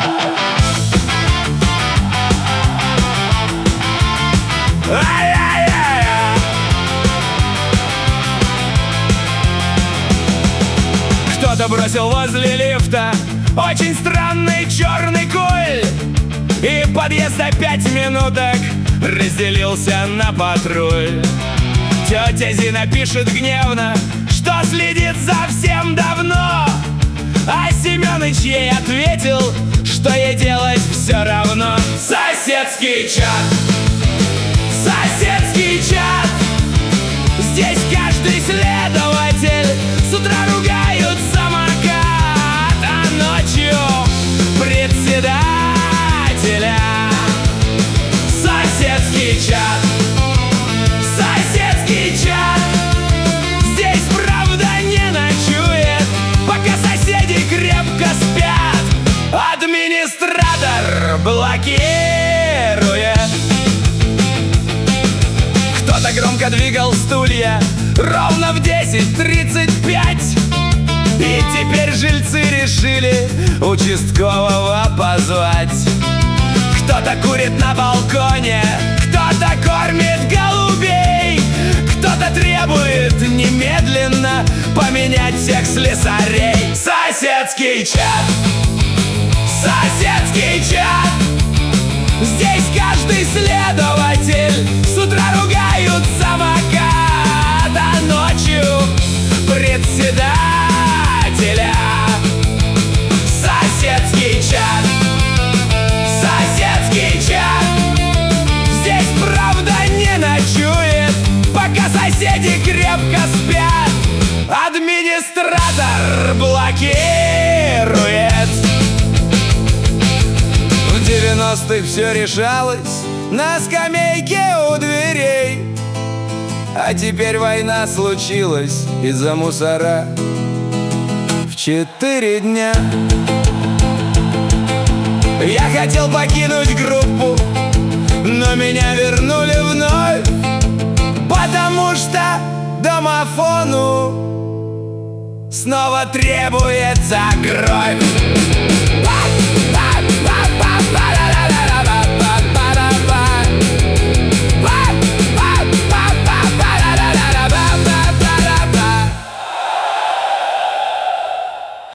Кто-то бросил возле лифта очень странный черный куль, и подъезд за 5 минуток разделился на патруль. Тетя Зина пишет гневно, что следит за всем давно, а Семёныч ей ответил, что ей делать все равно. Соседский чат, соседский чат. Здесь каждый следователь с утра ругают самокат, а ночью председателя. Соседский чат, соседский чат. Здесь правда не ночует, пока соседи крепко спят. Администратор блокирует. Кто-то громко двигал стулья ровно в 10:35, и теперь жильцы решили участкового позвать. Кто-то курит на балконе, кто-то кормит голубей, кто-то требует немедленно поменять всех слесарей. Соседский чат, соседский чат. Здесь каждый следователь с утра ругают самокат, а ночью председателя. Соседский чат, соседский чат. Здесь правда не ночует, пока соседи крепко спят. Администратор блокирует. В 90-х все решалось на скамейке у дверей, а теперь война случилась из-за мусора в 4 дня. Я хотел покинуть группу, но меня вернули вновь, потому что домофону снова требуется кровь.